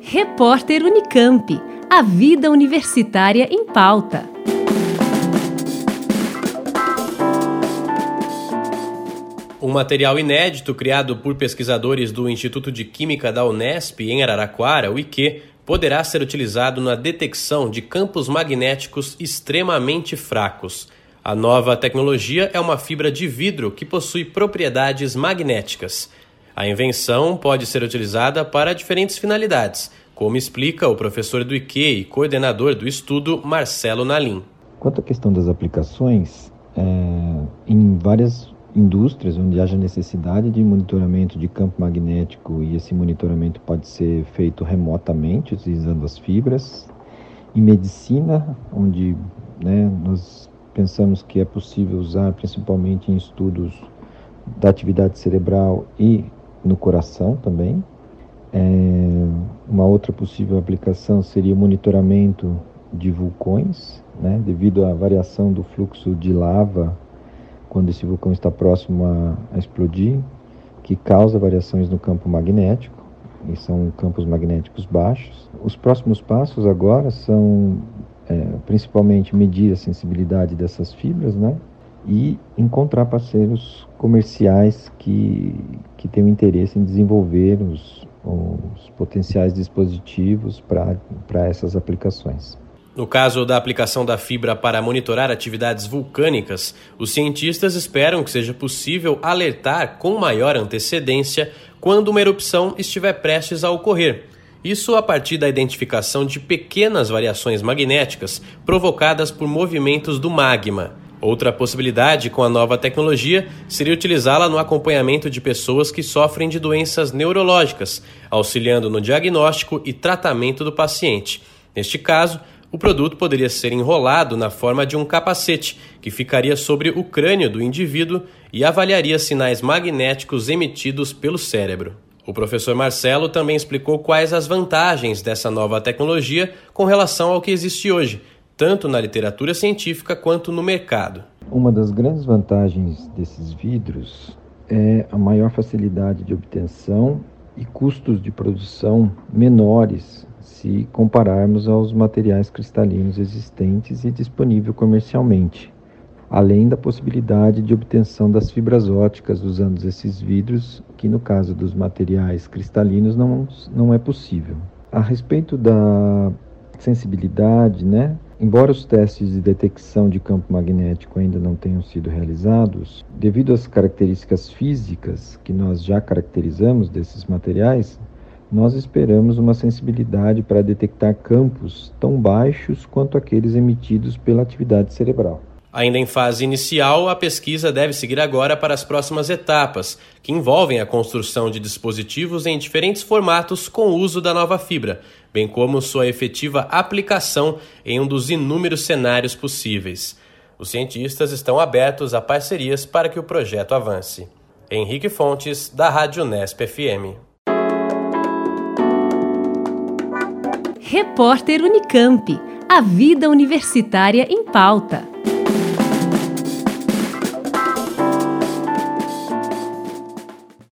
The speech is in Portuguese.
Repórter Unicamp. A vida universitária em pauta. Um material inédito criado por pesquisadores do Instituto de Química da Unesp em Araraquara, o IQ, poderá ser utilizado na detecção de campos magnéticos extremamente fracos. A nova tecnologia é uma fibra de vidro que possui propriedades magnéticas. A invenção pode ser utilizada para diferentes finalidades, como explica o professor do IQ e coordenador do estudo, Marcelo Nalim. Quanto à questão das aplicações, em várias indústrias onde haja necessidade de monitoramento de campo magnético, e esse monitoramento pode ser feito remotamente, utilizando as fibras. Em medicina, onde nós pensamos que é possível usar principalmente em estudos da atividade cerebral e no coração também. Uma outra possível aplicação seria o monitoramento de vulcões, devido à variação do fluxo de lava quando esse vulcão está próximo a explodir, que causa variações no campo magnético, e são campos magnéticos baixos. Os próximos passos agora são principalmente medir a sensibilidade dessas fibras, e encontrar parceiros comerciais que tenham interesse em desenvolver os potenciais dispositivos para essas aplicações. No caso da aplicação da fibra para monitorar atividades vulcânicas, os cientistas esperam que seja possível alertar com maior antecedência quando uma erupção estiver prestes a ocorrer. Isso a partir da identificação de pequenas variações magnéticas provocadas por movimentos do magma. Outra possibilidade com a nova tecnologia seria utilizá-la no acompanhamento de pessoas que sofrem de doenças neurológicas, auxiliando no diagnóstico e tratamento do paciente. Neste caso, o produto poderia ser enrolado na forma de um capacete, que ficaria sobre o crânio do indivíduo e avaliaria sinais magnéticos emitidos pelo cérebro. O professor Marcelo também explicou quais as vantagens dessa nova tecnologia com relação ao que existe hoje, tanto na literatura científica quanto no mercado. Uma das grandes vantagens desses vidros é a maior facilidade de obtenção e custos de produção menores se compararmos aos materiais cristalinos existentes e disponíveis comercialmente, além da possibilidade de obtenção das fibras ópticas usando esses vidros, que no caso dos materiais cristalinos não é possível. A respeito da sensibilidade, embora os testes de detecção de campo magnético ainda não tenham sido realizados, devido às características físicas que nós já caracterizamos desses materiais, nós esperamos uma sensibilidade para detectar campos tão baixos quanto aqueles emitidos pela atividade cerebral. Ainda em fase inicial, a pesquisa deve seguir agora para as próximas etapas, que envolvem a construção de dispositivos em diferentes formatos com o uso da nova fibra, bem como sua efetiva aplicação em um dos inúmeros cenários possíveis. Os cientistas estão abertos a parcerias para que o projeto avance. Henrique Fontes, da Rádio Unesp FM. Repórter Unicamp. A vida universitária em pauta.